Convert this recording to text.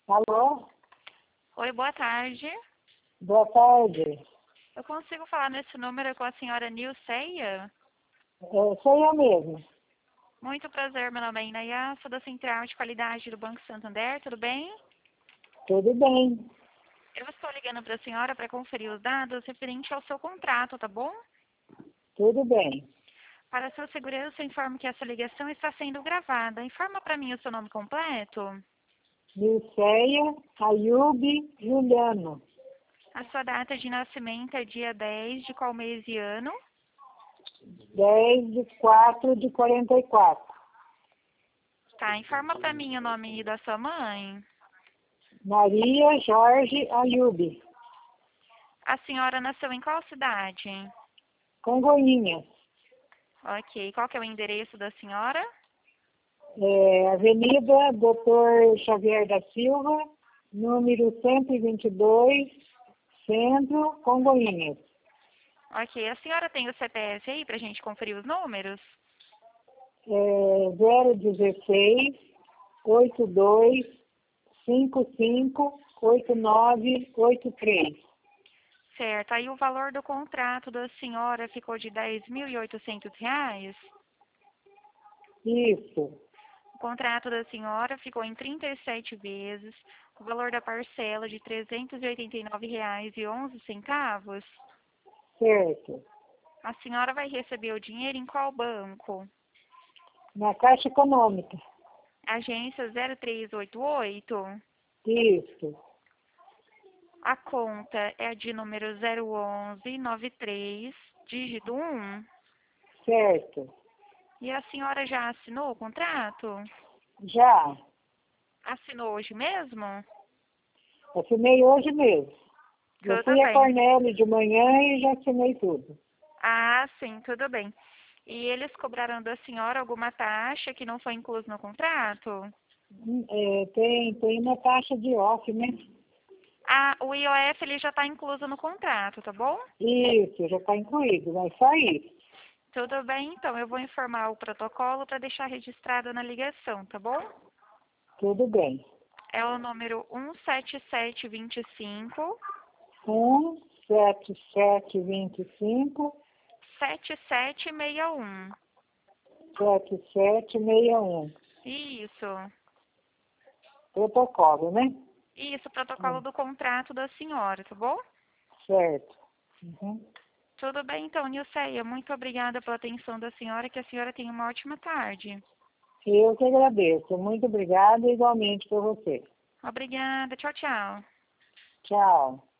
Alô? Oi, boa tarde. Boa tarde. Eu consigo falar nesse número com a senhora Nilceia? Sou eu mesmo. Muito prazer, meu nome é Inaya, sou da Central de Qualidade do Banco Santander, tudo bem? Tudo bem. Eu estou ligando para a senhora para conferir os dados referente ao seu contrato, tá bom? Tudo bem. Para sua segurança, eu informo que essa ligação está sendo gravada. Informa para mim o seu nome completo, Nilceia Ayub Juliano. a sua data de nascimento é dia 10 de qual mês e ano, 10/4/44. tá? Informa para mim o nome da sua mãe. Maria Jorge Ayub. A senhora nasceu em qual cidade? Congonhinhas. Ok, qual que é o endereço da senhora? Avenida Dr. Xavier da Silva, número 122, Centro, Congonhinhas. Ok, a senhora tem o CPF aí para a gente conferir os números? 016 82 55 8983. Certo, aí o valor do contrato da senhora ficou de R$ 10.800? Isso, O contrato da senhora ficou em 37 vezes, o valor da parcela de R$ 389,11. certo. A senhora vai receber o dinheiro em qual banco? Na Caixa Econômica. Agência 0388? Isso, A conta é a de número 01193, dígito 1. certo. E a senhora já assinou o contrato? Já, Assinou hoje mesmo? assinei hoje mesmo. Eu Tudo fui a bem. Cornélio de manhã e já assinei tudo. Ah, sim, tudo bem. E eles cobraram da senhora alguma taxa que não foi incluso no contrato? Tem uma taxa de off, né? Ah, o IOF ele já está incluso no contrato, tá bom? Isso, já está incluído, vai sair. Tudo bem, então eu vou informar o protocolo para deixar registrado na ligação, tá bom? Tudo bem. É o número 17725 17725 7761. 7761. Isso. Protocolo, né? Isso, protocolo do contrato da senhora, tá bom? Certo. Uhum. Tudo bem, então, Nilceia. Muito obrigada pela atenção da senhora, que a senhora tenha uma ótima tarde. Eu que agradeço. Muito obrigada, igualmente por você. Obrigada. Tchau, tchau. Tchau.